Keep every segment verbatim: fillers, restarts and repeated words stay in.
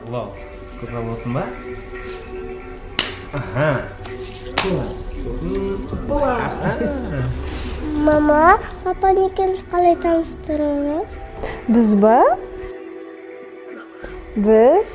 Лол, көпір болсын ба? Аха. Мама, папа екеуміз қалай таныстырыңыз? Біз ба? Біз?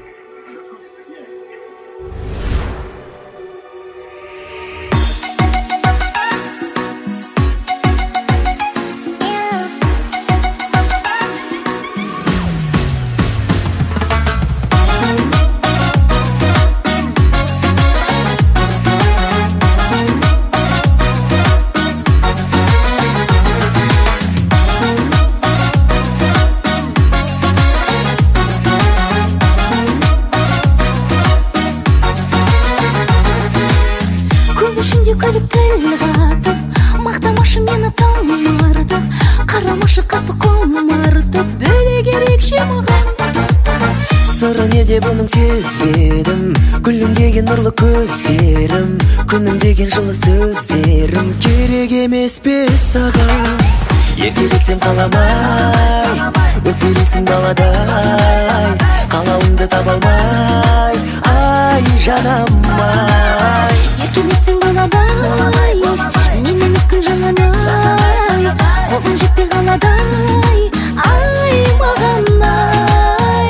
Күшінде күліп тіл қатып, мақтамашы мені томартып, қарамашы қатты құмартып, бөлек ерекше маған. Сыры неде бұның сезбедім, гүлің деген нұрлы көздерім, күнім деген жылы сөздерім, керек емес пе саған? Еркелетсем қаламай, өкпелесің даладай, қалауыңды таба алмай, ай жанам-ай. Еркелетсең баладай, мен емес күн жаңадай, қолың жетпей қаладай, ай маған-ай.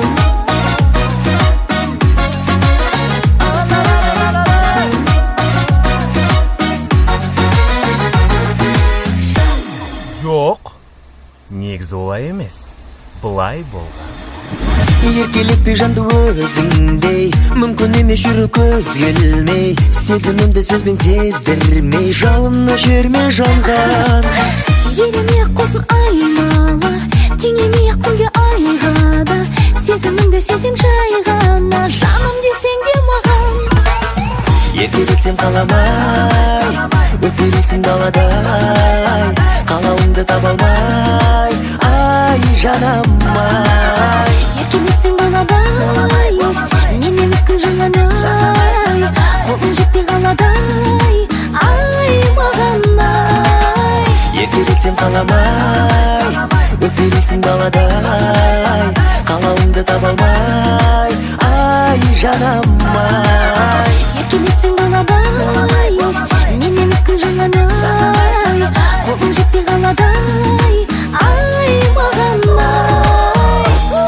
Жоқ, негізі олай емес, былай болған. Еркелетпей жанды өзіңдей, мүмкін емес жүру көз келмей, сезімімді сөзбен сездірмей, жалыны жерме жанған. Елеме-ақ қосын айнала, теңеме-ақ күнге айғада, сезіміңді сезем жайғана, жаным десең де маған. Еркелетсем қаламай, өкпелесің даладай, қалауыңды таба алмай, ай жанам-ай. Еркелетсең баладай, мен емес күн жаңадай, қолың жетпей қаладай, ай маған-ай. Еркелетсем қаламай, өкпелесің даладай, қалауыңды таба алмай, ай жанам-ай. Еркелетсең баладай, мен емес күн жаңадай, қолың жетпей қаладай, ай маған-ай.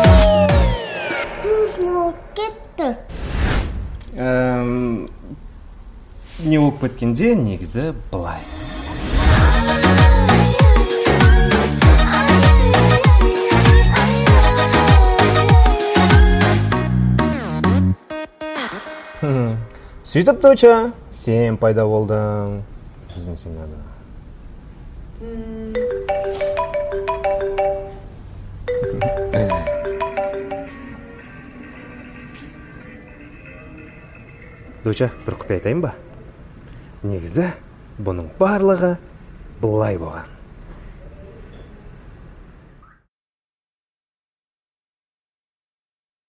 Не болып кетті? Не болып кеткенде негізі былай. Сөйтіп Туча, сен пайда болдың. Біздің семьяда. Туча, бір құпия айтайын ба? Негізі бұның барлығы былай болған.